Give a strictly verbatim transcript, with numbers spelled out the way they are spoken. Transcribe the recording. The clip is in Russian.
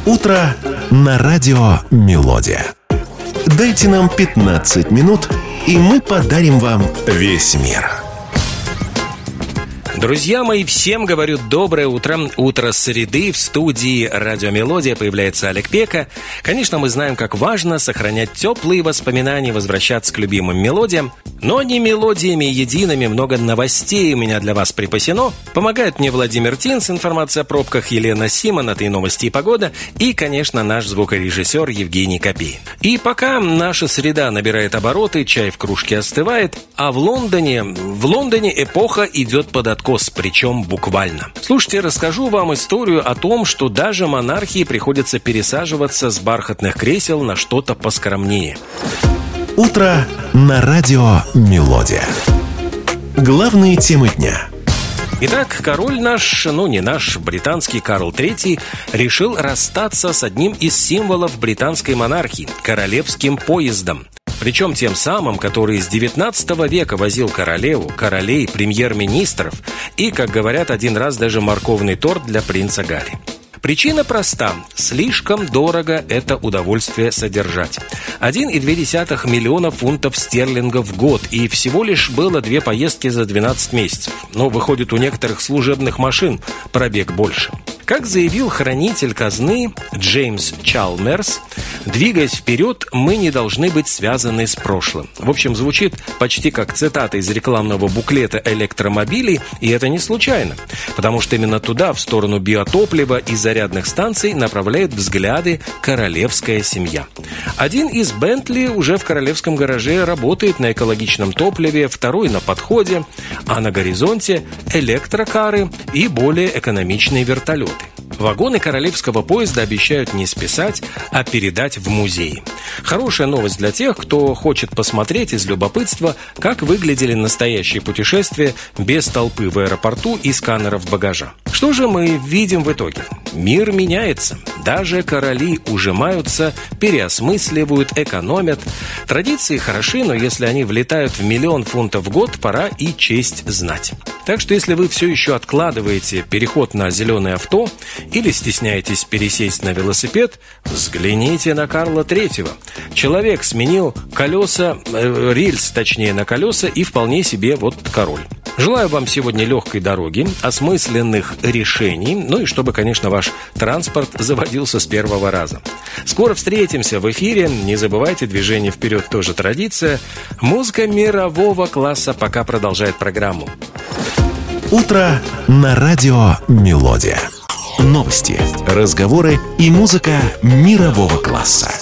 Утро на радио «Мелодия». Дайте нам пятнадцать минут, и мы подарим вам весь мир. Друзья мои, всем говорю доброе утро. Утро среды. В студии «Радио Мелодия» появляется Олег Пека. Конечно, мы знаем, как важно сохранять теплые воспоминания, возвращаться к любимым мелодиям. Но не мелодиями едиными, много новостей у меня для вас припасено. Помогает мне Владимир Тин с информацией о пробках, Елена Симон, это и новости, и погода. И, конечно, наш звукорежиссер Евгений Копейн. И пока наша среда набирает обороты, чай в кружке остывает, а в Лондоне, в Лондоне эпоха идет под откос, причем буквально. Слушайте, расскажу вам историю о том, что даже монархии приходится пересаживаться с бархатных кресел на что-то поскромнее. Утро на радио «Мелодия». Главные темы дня. Итак, король наш, ну не наш, британский Карл третий, решил расстаться с одним из символов британской монархии – королевским поездом. Причем тем самым, который с девятнадцатого века возил королеву, королей, премьер-министров и, как говорят, один раз даже морковный торт для принца Гарри. Причина проста. Слишком дорого это удовольствие содержать. один и две десятых миллиона фунтов стерлингов в год. И всего лишь было две поездки за двенадцать месяцев. Но выходит, у некоторых служебных машин пробег больше. Как заявил хранитель казны Джеймс Чалмерс, двигаясь вперед, мы не должны быть связаны с прошлым. В общем, звучит почти как цитата из рекламного буклета электромобилей, и это не случайно, потому что именно туда, в сторону биотоплива и зарядных станций, направляет взгляды королевская семья. Один из Бентли уже в королевском гараже работает на экологичном топливе, второй на подходе, а на горизонте электрокары и более экономичные вертолеты. Вагоны королевского поезда обещают не списать, а передать в музей. Хорошая новость для тех, кто хочет посмотреть из любопытства, как выглядели настоящие путешествия без толпы в аэропорту и сканеров багажа. Что же мы видим в итоге? Мир меняется. Даже короли ужимаются, переосмысливают, экономят. Традиции хороши, но если они влетают в миллион фунтов в год, пора и честь знать. Так что если вы все еще откладываете переход на зеленое авто или стесняетесь пересесть на велосипед, взгляните на Карла третьего. Человек сменил колеса, э, рельс, точнее, на колеса, и вполне себе вот король. Желаю вам сегодня легкой дороги, осмысленных решений, ну и чтобы, конечно, ваш транспорт заводился с первого раза. Скоро встретимся в эфире. Не забывайте, движение вперед тоже традиция. Музыка мирового класса пока продолжает программу. Утро на радио «Мелодия». Новости, разговоры и музыка мирового класса.